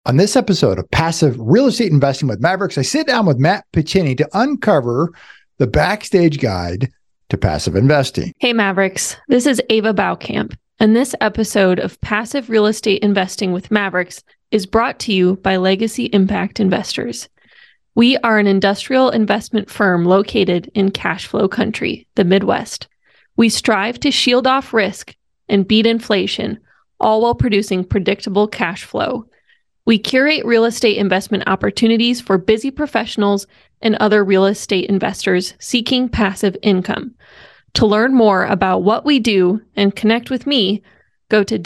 On this episode of Passive Real Estate Investing with Mavericks, I sit down with Matt Piccini to uncover the backstage guide to passive investing. Hey Mavericks, this is Ava Baukamp, and this episode of Passive Real Estate Investing with Mavericks is brought to you by Legacy Impact Investors. We are an industrial investment firm located in cash flow country, the Midwest. We strive to shield off risk and beat inflation, all while producing predictable cash flow. We curate real estate investment opportunities for busy professionals and other real estate investors seeking passive income. To learn more about what we do and connect with me, go to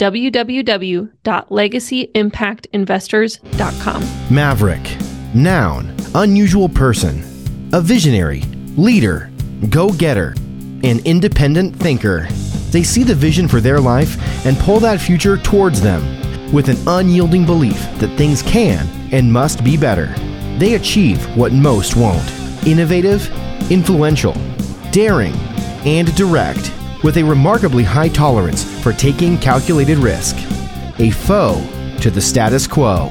www.legacyimpactinvestors.com. Maverick, noun, unusual person, a visionary, leader, go-getter, an independent thinker. They see the vision for their life and pull that future towards them with an unyielding belief that things can and must be better. They achieve what most won't. Innovative, influential, daring, and direct, with a remarkably high tolerance for taking calculated risk. A foe to the status quo.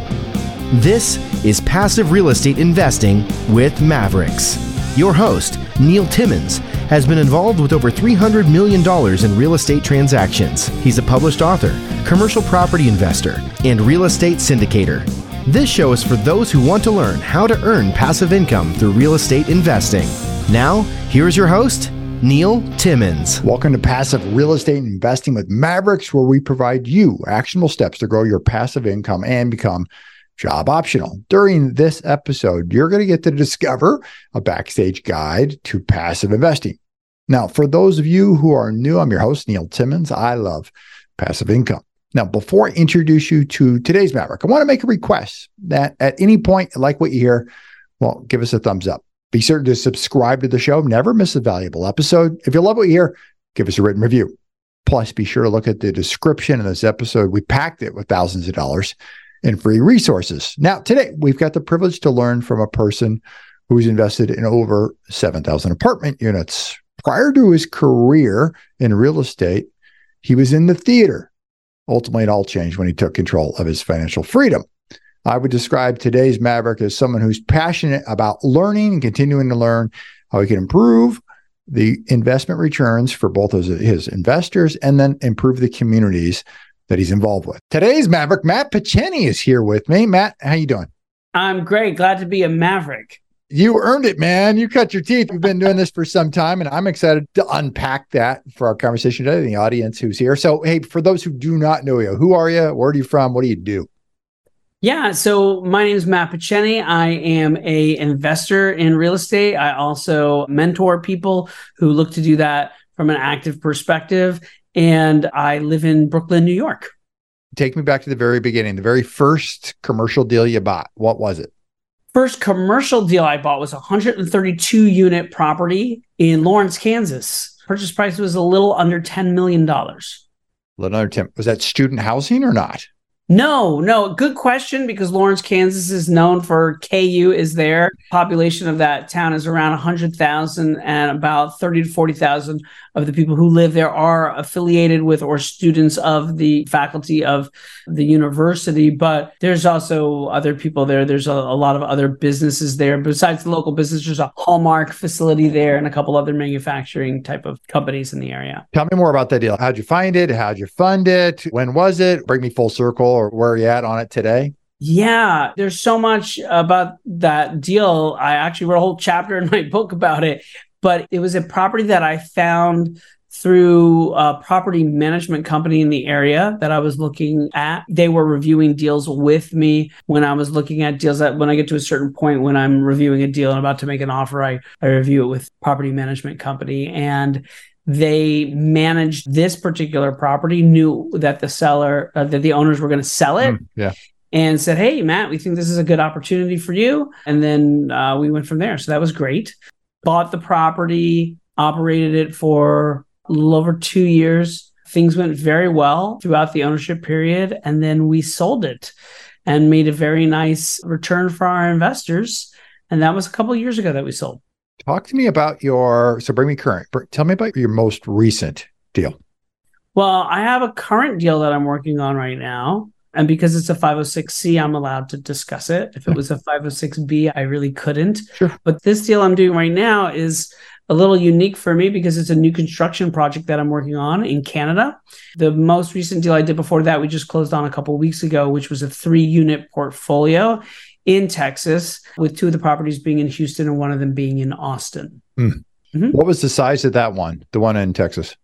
This is Passive Real Estate Investing with Mavericks. Your host, Neil Timmons, has been involved with over $300 million in real estate transactions. He's a published author, commercial property investor, and real estate syndicator. This show is for those who want to learn how to earn passive income through real estate investing. Now, here's your host, Neil Timmons. Welcome to Passive Real Estate Investing with Mavericks, where we provide you actionable steps to grow your passive income and become job optional. During this episode, you're going to get to discover a backstage guide to passive investing. Now, for those of you who are new, I'm your host, Neil Timmons. I love passive income. Now, before I introduce you to today's Maverick, I want to make a request that at any point, like what you hear, well, give us a thumbs up. Be certain to subscribe to the show. Never miss a valuable episode. If you love what you hear, give us a written review. Plus, be sure to look at the description of this episode. We packed it with thousands of dollars and free resources. Now, today, we've got the privilege to learn from a person who's invested in over 7,000 apartment units. Prior to his career in real estate, he was in the theater. Ultimately, it all changed when he took control of his financial freedom. I would describe today's Maverick as someone who's passionate about learning and continuing to learn how he can improve the investment returns for both his investors and then improve the communities that he's involved with. Today's Maverick, Matt Piccini, is here with me. Matt, how you doing? I'm great. Glad to be a Maverick. You earned it, man. You cut your teeth. We've been doing this for some time, and I'm excited to unpack that for our conversation today, the audience who's here. So, hey, for those who do not know you, who are you? Where are you from? What do you do? Yeah, so my name is Matt Piccini. I am an investor in real estate. I also mentor people who look to do that from an active perspective. And I live in Brooklyn, New York. Take me back to the very beginning, the very first commercial deal you bought. What was it? First commercial deal I bought was a 132 unit property in Lawrence, Kansas. Purchase price was a little under $10 million. Was that student housing or not? No. Good question, because Lawrence, Kansas is known for KU is there. Population of that town is around 100,000, and about 30 to 40,000 of the people who live there are affiliated with or students of the faculty of the university. But there's also other people there. There's a lot of other businesses there. Besides the local business, there's a Hallmark facility there and a couple other manufacturing type of companies in the area. Tell me more about that deal. How'd you find it? How'd you fund it? When was it? Bring me full circle, or where are you at on it today? Yeah, there's so much about that deal. I actually wrote a whole chapter in my book about it, but it was a property that I found through a property management company in the area that I was looking at. They were reviewing deals with me when I was looking at deals. When I get to a certain point when I'm reviewing a deal and about to make an offer, I review it with property management company. And they managed this particular property, knew that the owners were going to sell it. And said, hey, Matt, we think this is a good opportunity for you. And then we went from there. So that was great. Bought the property, operated it for a little over 2 years. Things went very well throughout the ownership period. And then we sold it and made a very nice return for our investors. And that was a couple of years ago that we sold. Talk to me about bring me current. Tell me about your most recent deal. Well, I have a current deal that I'm working on right now. And because it's a 506c, I'm allowed to discuss it. If it was a 506b, I really couldn't. Sure. But this deal I'm doing right now is a little unique for me because it's a new construction project that I'm working on in Canada. The most recent deal I did before that, we just closed on a couple of weeks ago, which was a 3-unit portfolio in Texas, with 2 of the properties being in Houston and one of them being in Austin. What was the size of that one, the one in Texas?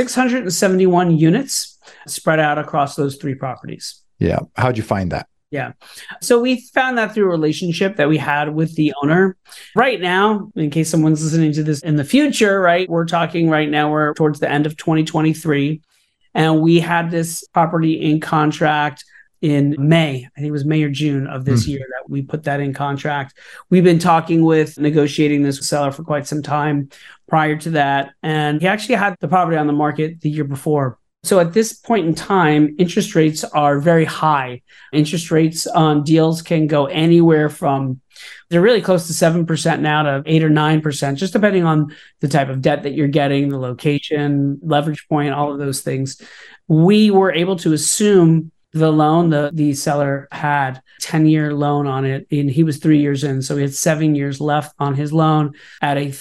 671 units spread out across those 3 properties. Yeah. How'd you find that? Yeah. So we found that through a relationship that we had with the owner. Right now, in case someone's listening to this in the future, right, we're talking right now, we're towards the end of 2023. And we had this property in contract in May. I think it was May or June of this year that we put that in contract. We've been talking with negotiating this seller for quite some time prior to that. And he actually had the property on the market the year before. So at this point in time, interest rates are very high. Interest rates on deals can go anywhere from, they're really close to 7% now to 8 or 9%, just depending on the type of debt that you're getting, the location, leverage point, all of those things. We were able to assume the loan, the seller had a 10-year loan on it, and he was 3 years in. So he had 7 years left on his loan at a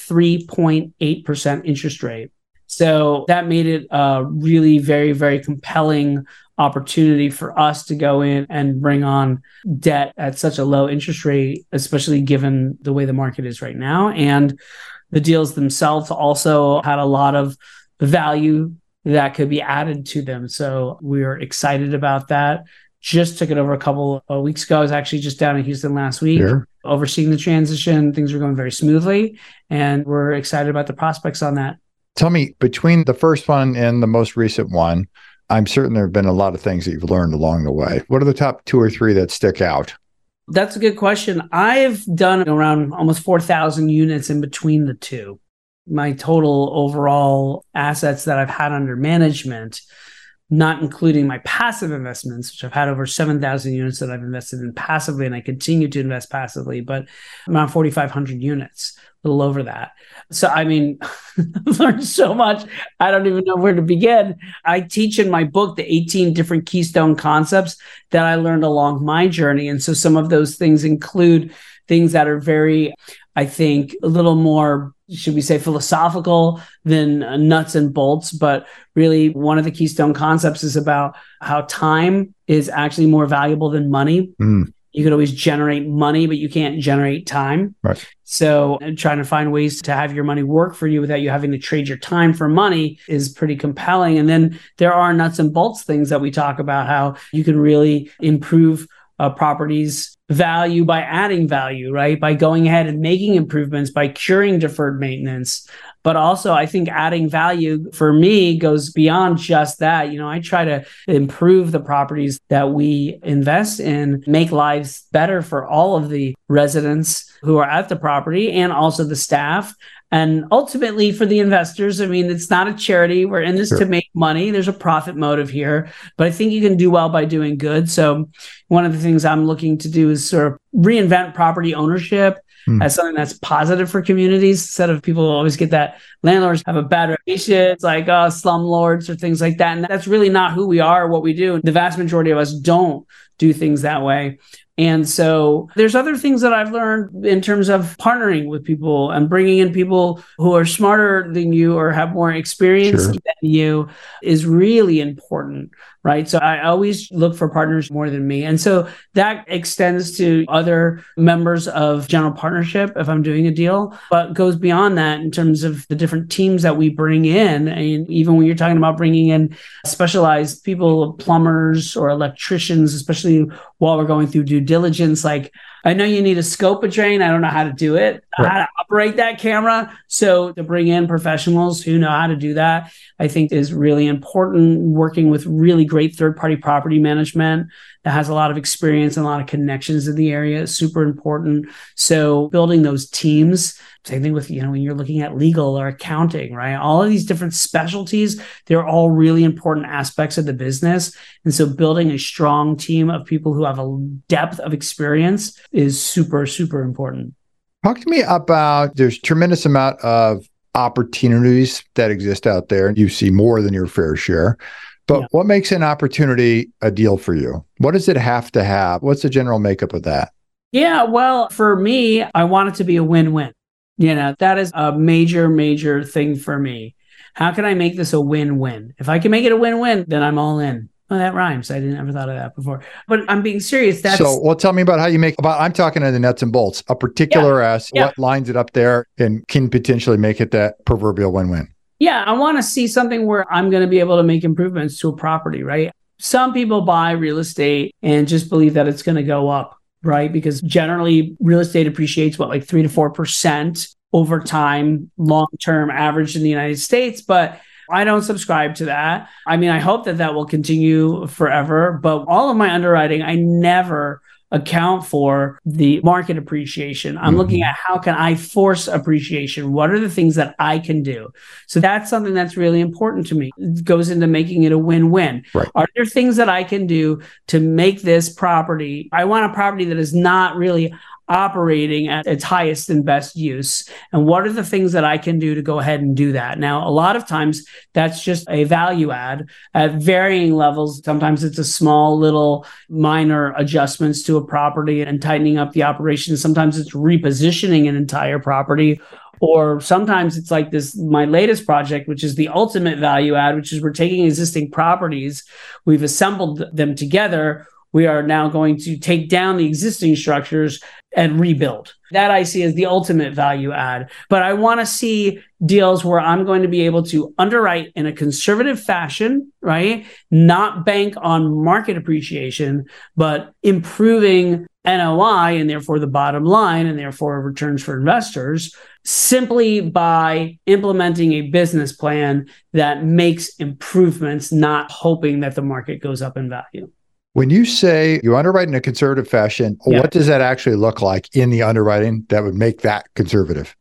3.8% interest rate. So that made it a really very, very compelling opportunity for us to go in and bring on debt at such a low interest rate, especially given the way the market is right now. And the deals themselves also had a lot of value that could be added to them. So we are excited about that. Just took it over a couple of weeks ago. I was actually just down in Houston last week, overseeing the transition. Things are going very smoothly, and we're excited about the prospects on that. Tell me, between the first one and the most recent one, I'm certain there have been a lot of things that you've learned along the way. What are the top 2 or 3 that stick out? That's a good question. I've done around almost 4,000 units in between the 2. My total overall assets that I've had under management, not including my passive investments, which I've had over 7,000 units that I've invested in passively, and I continue to invest passively, but around 4,500 units, a little over that. So, I mean, I've learned so much. I don't even know where to begin. I teach in my book the 18 different keystone concepts that I learned along my journey. And so some of those things include things that are very, I think, a little more, should we say, philosophical than nuts and bolts. But really, one of the keystone concepts is about how time is actually more valuable than money. You could always generate money, but you can't generate time. Right. So trying to find ways to have your money work for you without you having to trade your time for money is pretty compelling. And then there are nuts and bolts things that we talk about, how you can really improve properties' value by adding value, right? By going ahead and making improvements, by curing deferred maintenance. But also, I think adding value for me goes beyond just that. You know, I try to improve the properties that we invest in, make lives better for all of the residents who are at the property and also the staff. And ultimately for the investors, I mean, it's not a charity. We're in this to make money. There's a profit motive here, but I think you can do well by doing good. So one of the things I'm looking to do is sort of reinvent property ownership as something that's positive for communities, instead of people always get that landlords have a bad reputation. It's like slumlords or things like that. And that's really not who we are or what we do. The vast majority of us don't do things that way. And so there's other things that I've learned in terms of partnering with people and bringing in people who are smarter than you or have more experience than you is really important, right? So I always look for partners more than me. And so that extends to other members of general partnership if I'm doing a deal, but goes beyond that in terms of the different teams that we bring in. And even when you're talking about bringing in specialized people, plumbers or electricians, especially while we're going through due diligence, like I know you need to scope a drain. I don't know how to do it, how to operate that camera. So to bring in professionals who know how to do that, I think is really important. Working with really great third-party property management that has a lot of experience and a lot of connections in the area is super important. So building those teams, same thing with, you know, when you're looking at legal or accounting, right? All of these different specialties, they're all really important aspects of the business. And so building a strong team of people who have a depth of experience is super, super important. Talk to me about, there's tremendous amount of opportunities that exist out there. You see more than your fair share. But what makes an opportunity a deal for you? What does it have to have? What's the general makeup of that? Yeah, well, for me, I want it to be a win-win. That is a major, major thing for me. How can I make this a win-win? If I can make it a win-win, then I'm all in. Well, that rhymes. I didn't ever thought of that before. But I'm being serious. Tell me about how you I'm talking to the nuts and bolts, a particular what lines it up there and can potentially make it that proverbial win-win. Yeah, I want to see something where I'm going to be able to make improvements to a property, right? Some people buy real estate and just believe that it's going to go up, right? Because generally real estate appreciates like 3 to 4% over time, long-term average in the United States. But I don't subscribe to that. I mean, I hope that will continue forever. But all of my underwriting, I never account for the market appreciation. I'm looking at how can I force appreciation? What are the things that I can do? So that's something that's really important to me. It goes into making it a win-win. Right. Are there things that I can do to make this property? I want a property that is not really operating at its highest and best use. And what are the things that I can do to go ahead and do that? Now, a lot of times that's just a value add at varying levels. Sometimes it's a small little minor adjustments to a property and tightening up the operation. Sometimes it's repositioning an entire property. Or sometimes it's like my latest project, which is the ultimate value add, which is we're taking existing properties, we've assembled them together. We are now going to take down the existing structures and rebuild. That I see as the ultimate value add. But I want to see deals where I'm going to be able to underwrite in a conservative fashion, right? Not bank on market appreciation, but improving NOI and therefore the bottom line and therefore returns for investors simply by implementing a business plan that makes improvements, not hoping that the market goes up in value. When you say you underwrite in a conservative fashion, what does that actually look like in the underwriting that would make that conservative?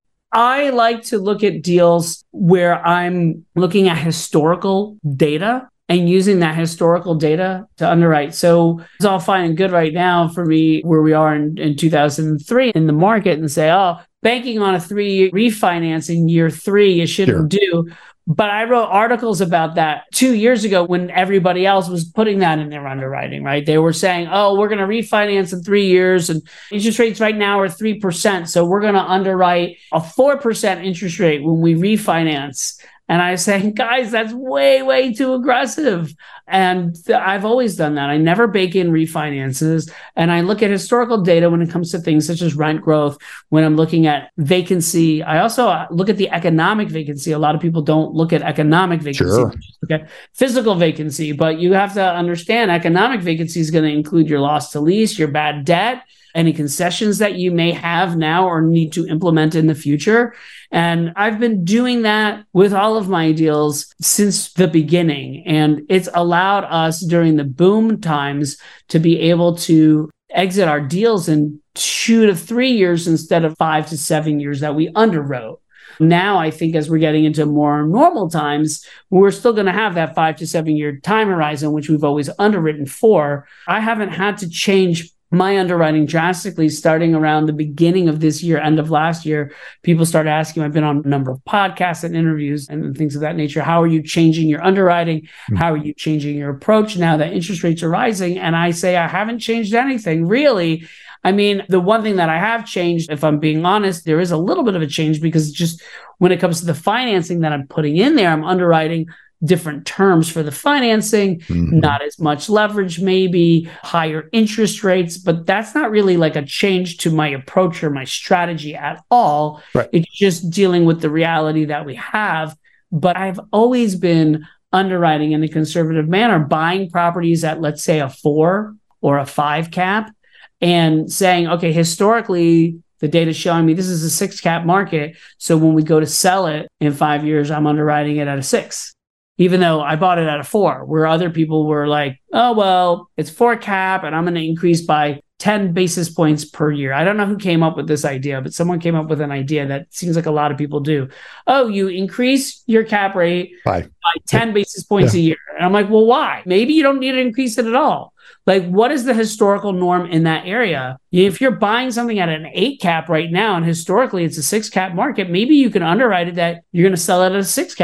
I like to look at deals where I'm looking at historical data and using that historical data to underwrite. So it's all fine and good right now for me where we are in 2003 in the market and say, banking on a 3-year refinance in year 3, you shouldn't do. But I wrote articles about that 2 years ago when everybody else was putting that in their underwriting, right? They were saying, we're going to refinance in 3 years and interest rates right now are 3%. So we're going to underwrite a 4% interest rate when we refinance. And I was saying, guys, that's way, way too aggressive. And I've always done that. I never bake in refinances. And I look at historical data when it comes to things such as rent growth, when I'm looking at vacancy. I also look at the economic vacancy. A lot of people don't look at economic vacancy. Sure. Okay. Physical vacancy. But you have to understand economic vacancy is going to include your loss to lease, your bad debt, any concessions that you may have now or need to implement in the future. And I've been doing that with all of my deals since the beginning. And it's allowed us during the boom times to be able to exit our deals in 2 to 3 years instead of 5 to 7 years that we underwrote. Now, I think as we're getting into more normal times, we're still going to have that 5 to 7 year time horizon, which we've always underwritten for. I haven't had to change my underwriting drastically starting around the beginning of this year, end of last year. People started asking, I've been on a number of podcasts and interviews and things of that nature. How are you changing your underwriting? How are you changing your approach now that interest rates are rising? And I say, I haven't changed anything, really. I mean, the one thing that I have changed, if I'm being honest, there is a little bit of a change because just when it comes to the financing that I'm putting in there, I'm underwriting different terms for the financing, not as much leverage, maybe higher interest rates, but that's not really like a change to my approach or my strategy at all. Right. It's just dealing with the reality that we have. But I've always been underwriting in a conservative manner, buying properties at, let's say, a 4 or a 5 cap and saying, okay, historically, the data is showing me this is a 6 cap market. So when we go to sell it in 5 years, I'm underwriting it at a 6. Even though I bought it at a 4, where other people were like, oh, well, it's 4 cap and I'm going to increase by 10 basis points per year. I don't know who came up with this idea, but someone came up with an idea that seems like a lot of people do. Oh, you increase your cap rate by 10 basis points a year. And I'm like, well, why? Maybe you don't need to increase it at all. Like, what is the historical norm in that area? If you're buying something at an 8 cap right now, and historically it's a 6 cap market, maybe you can underwrite it that you're going to sell it at a 6 cap.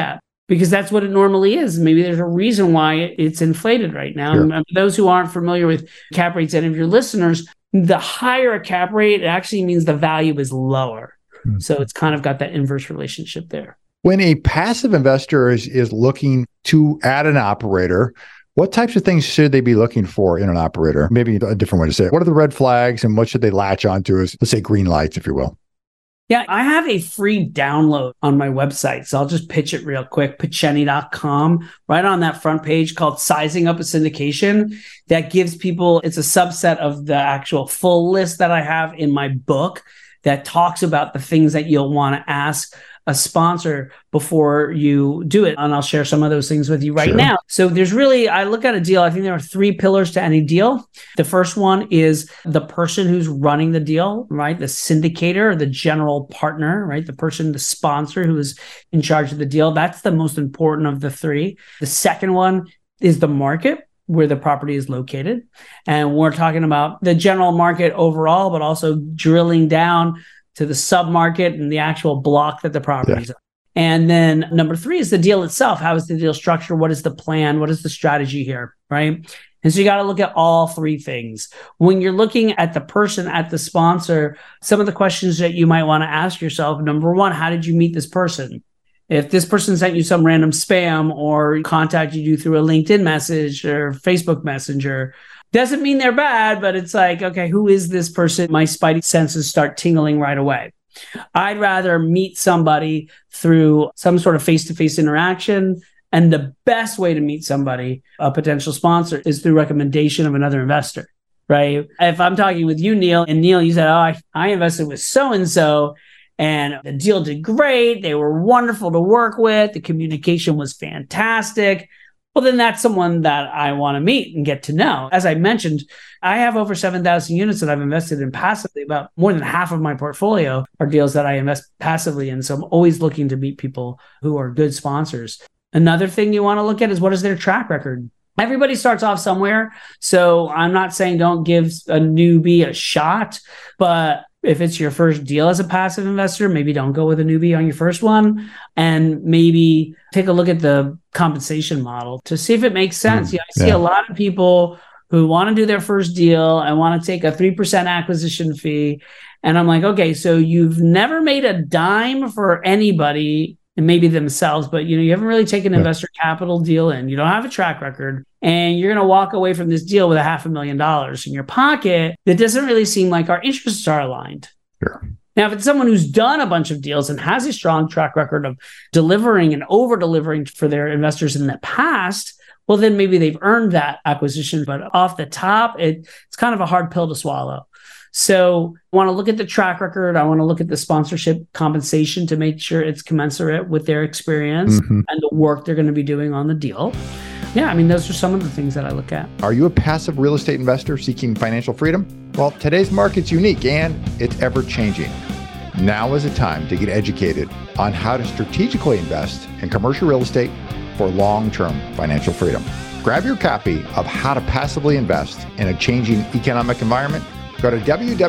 because that's what it normally is. Maybe there's a reason why it's inflated right now. Sure. And those who aren't familiar with cap rates, any of your listeners, the higher a cap rate, it actually means the value is lower. Mm-hmm. So it's kind of got that inverse relationship there. When a passive investor is looking to add an operator, what types of things should they be looking for in an operator? Maybe a different way to say it. What are the red flags and what should they latch onto as, let's say, green lights, if you will? Yeah, I have a free download on my website. So I'll just pitch it real quick, Picheny.com, right on that front page called Sizing Up a Syndication. That gives people, it's a subset of the actual full list that I have in my book that talks about the things that you'll want to ask a sponsor before you do it. And I'll share some of those things with you right now. So there's really, I look at a deal, I think there are 3 pillars to any deal. The first one is the person who's running the deal, right? The syndicator, or the general partner, right? The person, the sponsor who is in charge of the deal. That's the most important of the 3. The second one is the market where the property is located. And we're talking about the general market overall, but also drilling down to the submarket and the actual block that the property is on. And then number 3 is the deal itself. How is the deal structured? What is the plan? What is the strategy here, right? And so you got to look at all 3 things. When you're looking at the person, at the sponsor, some of the questions that you might want to ask yourself, number 1, how did you meet this person? If this person sent you some random spam or contacted you through a LinkedIn message or Facebook Messenger, doesn't mean they're bad, but it's like, okay, who is this person? My spidey senses start tingling right away. I'd rather meet somebody through some sort of face-to-face interaction. And the best way to meet somebody, a potential sponsor, is through recommendation of another investor, right? If I'm talking with you, Neil, and Neil, you said, oh, I invested with so-and-so, and the deal did great. They were wonderful to work with. The communication was fantastic. Well, then that's someone that I want to meet and get to know. As I mentioned, I have over 7,000 units that I've invested in passively. About more than half of my portfolio are deals that I invest passively in. So I'm always looking to meet people who are good sponsors. Another thing you want to look at is, what is their track record? Everybody starts off somewhere. So I'm not saying don't give a newbie a shot, but if it's your first deal as a passive investor, maybe don't go with a newbie on your first one, and maybe take a look at the compensation model to see if it makes sense. I see a lot of people who want to do their first deal and want to take a 3% acquisition fee. And I'm like, okay, so you've never made a dime for anybody, and maybe themselves, but you haven't really taken investor capital deal in. You don't have a track record, and you're going to walk away from this deal with $500,000 in your pocket. That doesn't really seem like our interests are aligned. Sure. Now, if it's someone who's done a bunch of deals and has a strong track record of delivering and over-delivering for their investors in the past, well, then maybe they've earned that acquisition. But off the top, it's kind of a hard pill to swallow. So I want to look at the track record. I want to look at the sponsorship compensation to make sure it's commensurate with their experience and the work they're going to be doing on the deal. Yeah, I mean, those are some of the things that I look at. Are you a passive real estate investor seeking financial freedom? Well, today's market's unique and it's ever changing. Now is the time to get educated on how to strategically invest in commercial real estate for long-term financial freedom. Grab your copy of How to Passively Invest in a Changing Economic Environment. Go to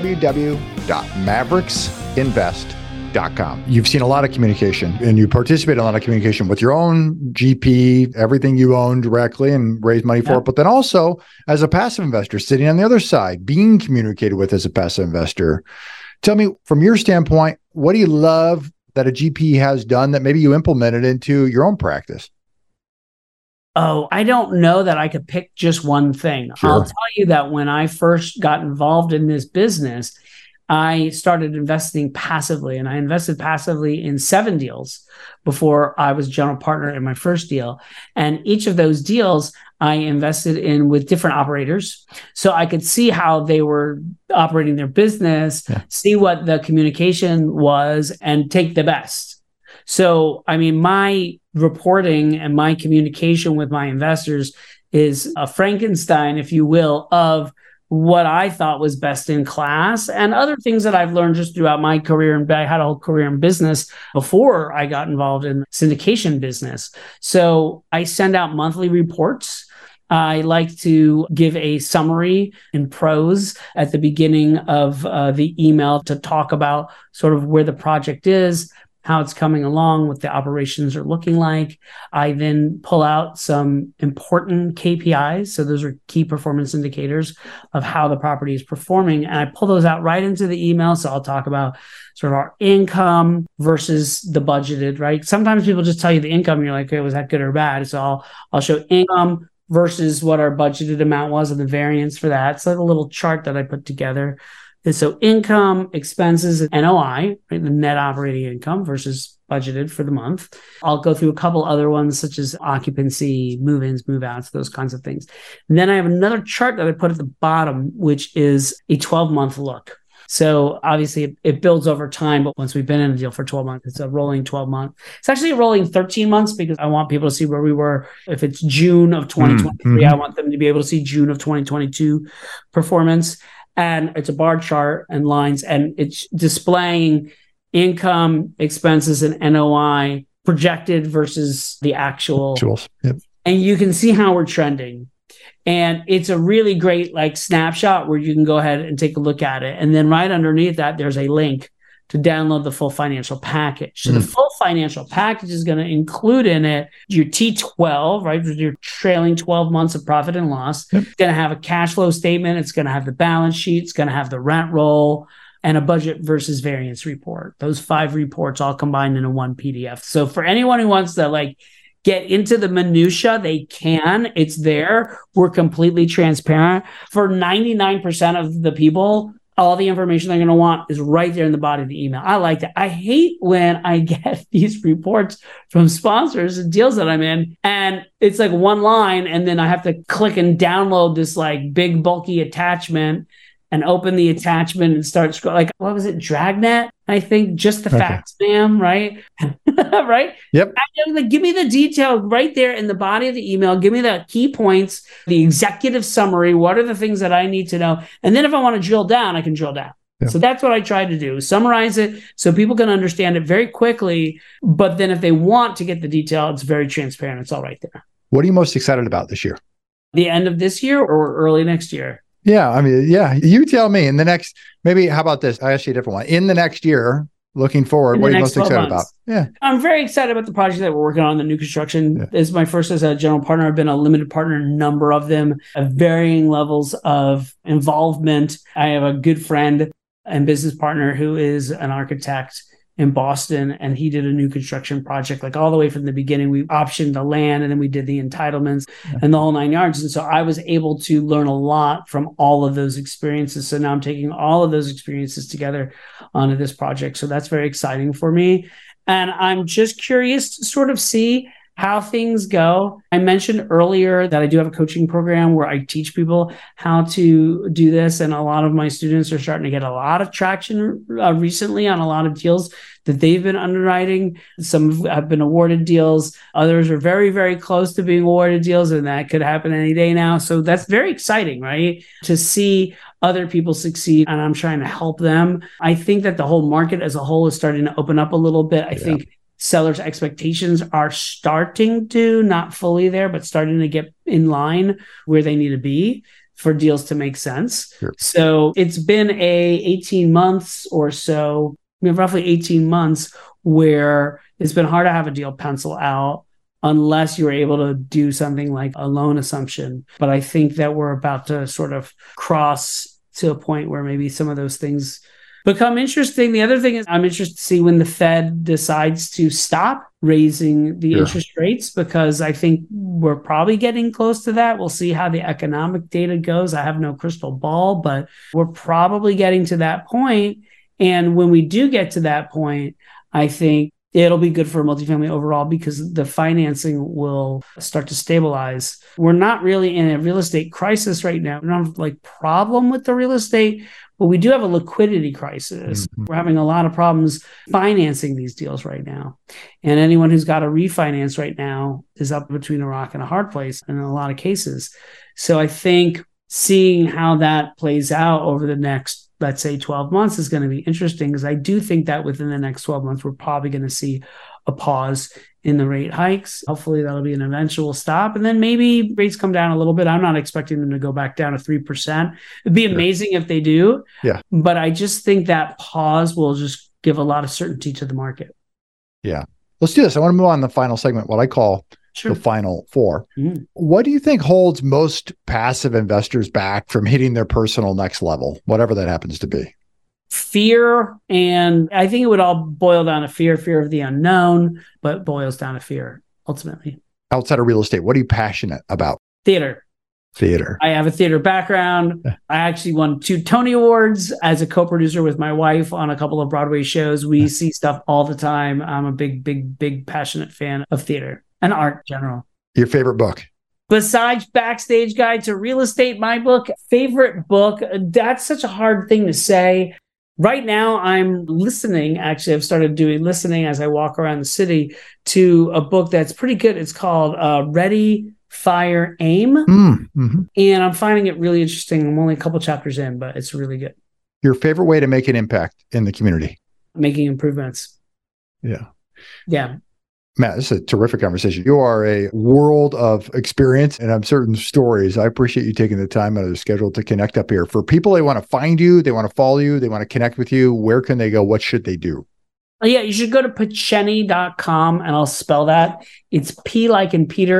www.maverixinvest.com. You've seen a lot of communication and you participate in a lot of communication with your own GP, everything you own directly and raise money for it. But then also as a passive investor sitting on the other side, being communicated with as a passive investor. Tell me, from your standpoint, what do you love that a GP has done that maybe you implemented into your own practice? Oh, I don't know that I could pick just one thing. Sure. I'll tell you that when I first got involved in this business, I started investing passively, and I invested passively in 7 deals before I was general partner in my first deal. And each of those deals I invested in with different operators. So I could see how they were operating their business, see what the communication was, and take the best. So, I mean, my reporting and my communication with my investors is a Frankenstein, if you will, of what I thought was best in class and other things that I've learned just throughout my career. And I had a whole career in business before I got involved in syndication business. So I send out monthly reports. I like to give a summary in prose at the beginning of the email to talk about sort of where the project is, how it's coming along, what the operations are looking like. I then pull out some important KPIs. So those are key performance indicators of how the property is performing. And I pull those out right into the email. So I'll talk about sort of our income versus the budgeted, right? Sometimes people just tell you the income. And you're like, okay, was that good or bad? So I'll show income versus what our budgeted amount was and the variance for that. It's like a little chart that I put together. And so income, expenses, and NOI, right, the net operating income versus budgeted for the month. I'll go through a couple other ones such as occupancy, move-ins, move-outs, those kinds of things. And then I have another chart that I put at the bottom, which is a 12-month look. So obviously it builds over time, but once we've been in a deal for 12 months, it's a rolling 12 month. It's actually a rolling 13 months because I want people to see where we were. If it's June of 2023, I want them to be able to see June of 2022 performance. And it's a bar chart and lines, and it's displaying income, expenses, and NOI projected versus the actual. Yep. And you can see how we're trending. And it's a really great like snapshot where you can go ahead and take a look at it. And then right underneath that, there's a link to download the full financial package. So the full financial package is going to include in it your T12, right? Your trailing 12 months of profit and loss. It's going to have a cash flow statement. It's going to have the balance sheet. It's going to have the rent roll and a budget versus variance report. Those 5 reports all combined into one PDF. So for anyone who wants to like get into the minutia, they can. It's there. We're completely transparent. For 99% of the people, all the information they're going to want is right there in the body of the email. I like that. I hate when I get these reports from sponsors and deals that I'm in, and it's like one line, and then I have to click and download this like big bulky attachment and open the attachment and start scrolling. Like, what was it? Dragnet? I think just the facts, ma'am, right? Right? Yep. Like, give me the detail right there in the body of the email. Give me the key points, the executive summary. What are the things that I need to know? And then if I want to drill down, I can drill down. Yep. So that's what I try to do. Summarize it so people can understand it very quickly. But then if they want to get the detail, it's very transparent. It's all right there. What are you most excited about this year? The end of this year or early next year? Yeah, I mean, yeah, you tell me. In the next, maybe, how about this? I ask you a different one. In the next year, looking forward, what are you most excited about? Yeah, I'm very excited about the project that we're working on, the new construction. Yeah. This is my first as a general partner. I've been a limited partner, a number of them, of varying levels of involvement. I have a good friend and business partner who is an architect in Boston, and he did a new construction project, like all the way from the beginning. We optioned the land, and then we did the entitlements and the whole 9 yards. And so I was able to learn a lot from all of those experiences. So now I'm taking all of those experiences together onto this project. So that's very exciting for me. And I'm just curious to sort of see how things go. I mentioned earlier that I do have a coaching program where I teach people how to do this. And a lot of my students are starting to get a lot of traction recently on a lot of deals that they've been underwriting. Some have been awarded deals. Others are very, very close to being awarded deals, and that could happen any day now. So that's very exciting, right? To see other people succeed, and I'm trying to help them. I think that the whole market as a whole is starting to open up a little bit. I think sellers' expectations are starting to, not fully there, but starting to get in line where they need to be for deals to make sense. Sure. So it's been 18 months or so, roughly 18 months, where it's been hard to have a deal pencil out unless you're able to do something like a loan assumption. But I think that we're about to sort of cross to a point where maybe some of those things become interesting. The other thing is I'm interested to see when the Fed decides to stop raising the interest rates, because I think we're probably getting close to that. We'll see how the economic data goes. I have no crystal ball, but we're probably getting to that point. And when we do get to that point, I think it'll be good for multifamily overall because the financing will start to stabilize. We're not really in a real estate crisis right now. We don't have like problem with the real estate, but we do have a liquidity crisis. Mm-hmm. We're having a lot of problems financing these deals right now. And anyone who's got to refinance right now is up between a rock and a hard place in a lot of cases. So I think seeing how that plays out over the next, let's say, 12 months is going to be interesting, because I do think that within the next 12 months, we're probably going to see a pause in the rate hikes. Hopefully that'll be an eventual stop. And then maybe rates come down a little bit. I'm not expecting them to go back down to 3%. It'd be amazing if they do. Yeah. But I just think that pause will just give a lot of certainty to the market. Yeah. Let's do this. I want to move on to the final segment, what I call the final four. What do you think holds most passive investors back from hitting their personal next level, whatever that happens to be? Fear. And I think it would all boil down to fear of the unknown, but boils down to fear ultimately. Outside of real estate, what are you passionate about? Theater. I have a theater background. I actually won 2 Tony Awards as a co-producer with my wife on a couple of Broadway shows. We see stuff all the time. I'm a big passionate fan of theater and art in general. Your favorite book? Besides Backstage Guide to Real Estate, my book, favorite book, that's such a hard thing to say. Right now, I'm listening. Actually, I've started doing listening as I walk around the city to a book that's pretty good. It's called Ready, Fire, Aim. And I'm finding it really interesting. I'm only a couple chapters in, but it's really good. Your favorite way to make an impact in the community? Making improvements. Yeah. Matt, this is a terrific conversation. You are a world of experience and I'm certain stories. I appreciate you taking the time out of the schedule to connect up here. For people, they want to find you, they want to follow you, they want to connect with you. Where can they go? What should they do? Yeah, you should go to Picheny.com and I'll spell that. It's P like in Peter,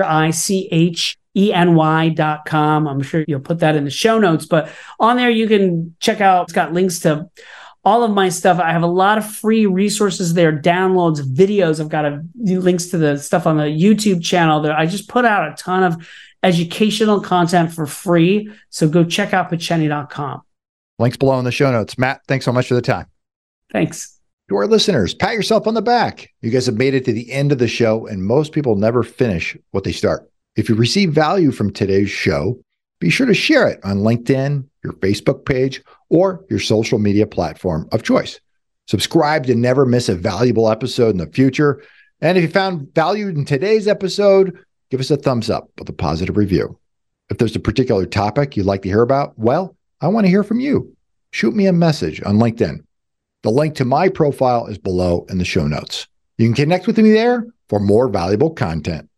ICHENY.com. I'm sure you'll put that in the show notes, but on there you can check out, it's got links to all of my stuff. I have a lot of free resources there, downloads, videos. I've got links to the stuff on the YouTube channel there. I just put out a ton of educational content for free. So go check out Picheny.com. Links below in the show notes. Matt, thanks so much for the time. Thanks. To our listeners, pat yourself on the back. You guys have made it to the end of the show, and most people never finish what they start. If you receive value from today's show, be sure to share it on LinkedIn, your Facebook page, or your social media platform of choice. Subscribe to never miss a valuable episode in the future. And if you found value in today's episode, give us a thumbs up with a positive review. If there's a particular topic you'd like to hear about, well, I want to hear from you. Shoot me a message on LinkedIn. The link to my profile is below in the show notes. You can connect with me there for more valuable content.